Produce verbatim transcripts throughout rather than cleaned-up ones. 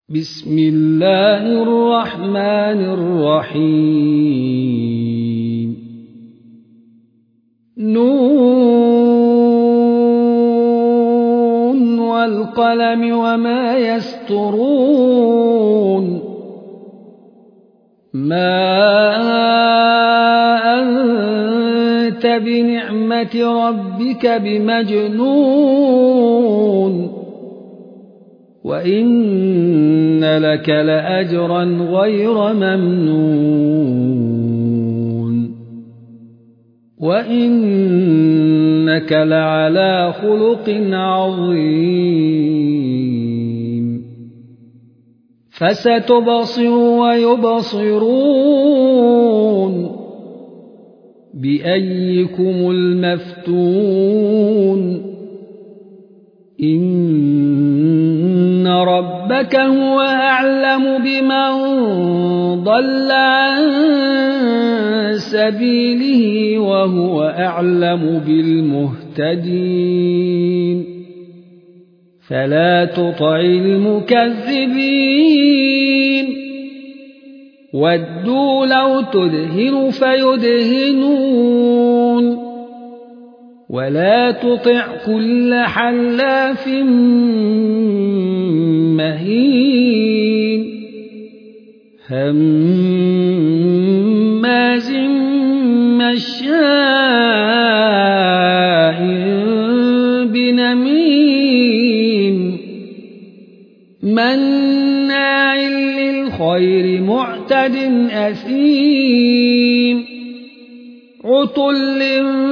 بسم الله الرحمن الرحيم نون والقلم وما يسطرون ما أنت بنعمة ربك بمجنون وإن لك لأجرا غير ممنون وإنك لعلى خلق عظيم فستبصر ويبصرون بأيكم المفتون إن ربك هو أعلم بمن ضل عن سبيله وهو أعلم بالمهتدين فلا تطع المكذبين ودوا لو تدهن فيدهنون ولا تطع كل حلاف مهين هماز مشاء بنميم مناع للخير معتد أثيم عتل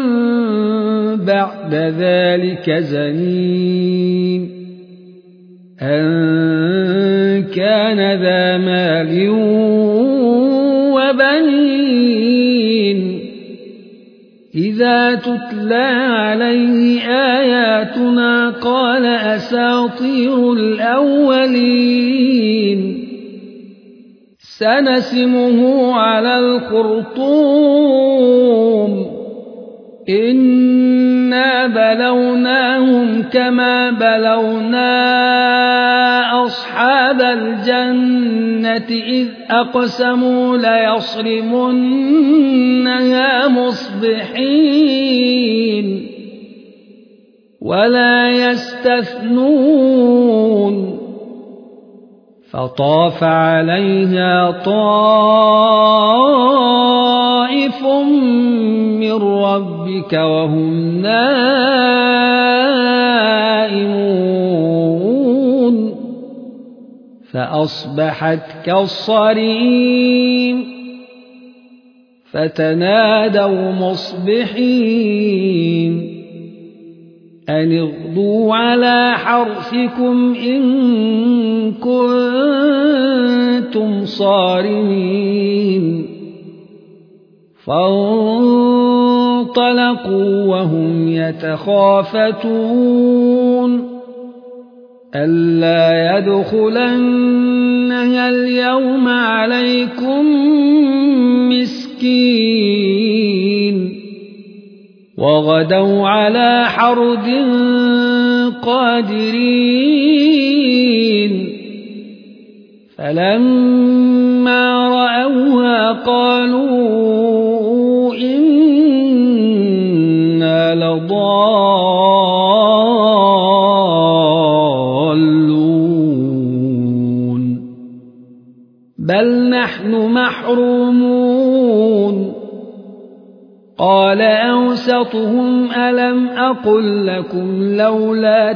بعد ذلك زنيم أن كان ذا مال وبنين إذا تتلى عليه آياتنا قال أساطير الأولين سنسمه على الخرطوم إنا بلوناهم كما بلونا أصحاب الجنة إذ أقسموا ليصرمنها مصبحين ولا يستثنون فطاف عليها طائف من ربك وهم نائمون فأصبحت كالصريم فتنادوا مصبحين أن اغدوا على حرثكم إن كنتم صارمين فانطلقوا وهم يتخافتون ألا يدخلنها اليوم عليكم مسكين وغدوا على حرد قادرين فلما رأوها قالوا إنا لضالون بل نحن محرومون قال أوسطهم ألم أقل لكم لولا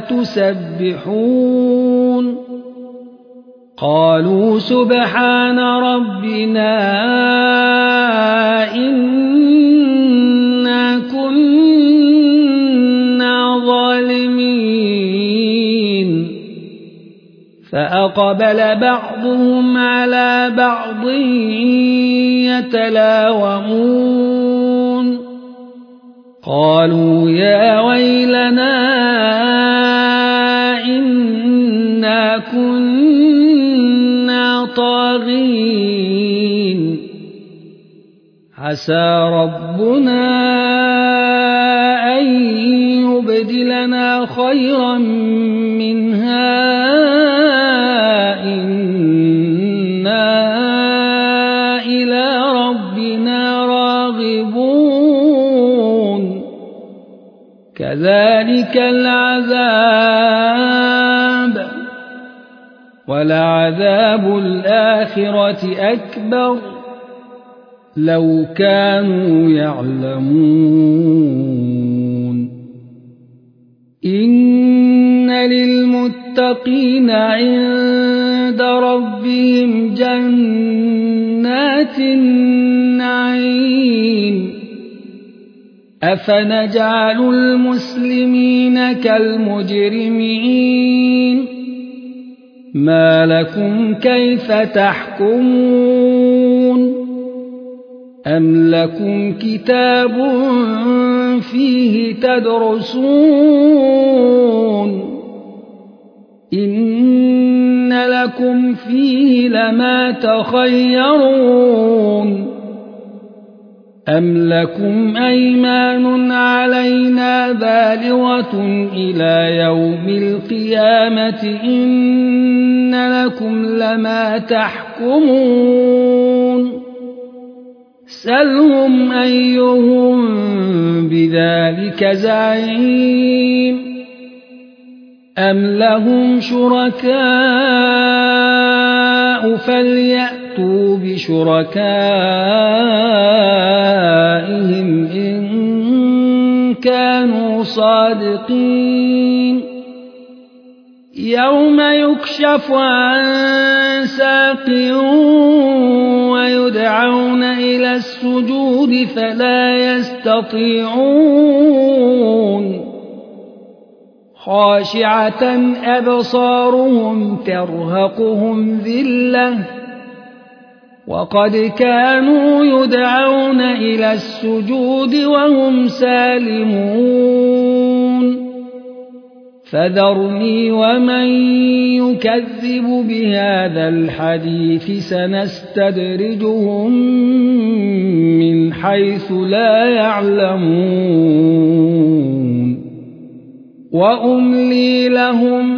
تسبحون قالوا سبحان ربنا إنا كنا ظالمين فأقبل بعضهم على بعض يتلاومون قالوا يا ويلنا إنا كنا طاغين عسى ربنا أن يبدلنا خيرا منها إنا كذلك العذاب ولعذاب الآخرة أكبر لو كانوا يعلمون إن للمتقين عند ربهم جنات النعيم أفنجعل المسلمين كالمجرمين ما لكم كيف تحكمون أم لكم كتاب فيه تدرسون إن لكم فيه لما تخيرون أم لكم أيمان علينا بالغة إلى يوم القيامة إن لكم لما تحكمون سلهم أيهم بذلك زعيم أم لهم شركاء فليأتوا بشركائهم إن كانوا صادقين يوم يكشف عن ساق ويدعون إلى السجود فلا يستطيعون خاشعة أبصارهم ترهقهم ذلة وقد كانوا يدعون إلى السجود وهم سالمون فذرني ومن يكذب بهذا الحديث سنستدرجهم من حيث لا يعلمون وأملي لهم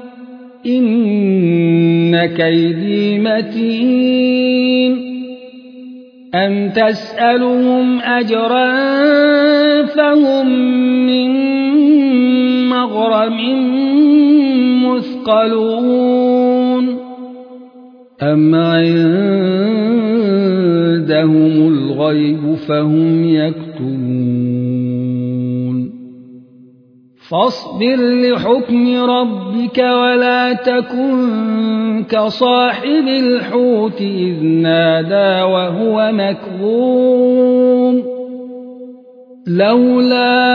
إن كيدي متين أم تسألهم أجرا فهم من مغرم مثقلون أم عندهم الغيب فهم يكتبون فاصبر لحكم ربك ولا تكن كصاحب الحوت إذ نادى وهو مكظوم لولا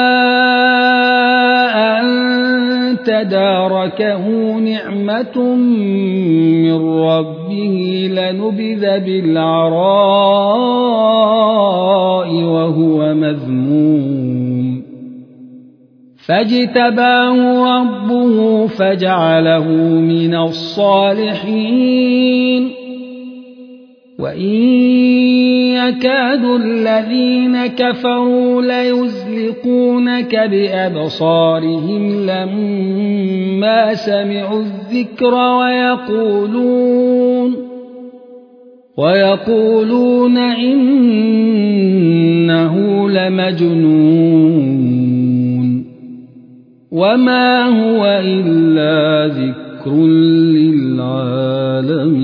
أن تداركه نعمة من ربه لنبذ بالعراء وهو مذموم فاجتباه ربه فجعله من الصالحين وإن يكاد الذين كفروا ليزلقونك بأبصارهم لما سمعوا الذكر ويقولون ويقولون إنه لمجنون وما هو إلا ذكر للعالمين.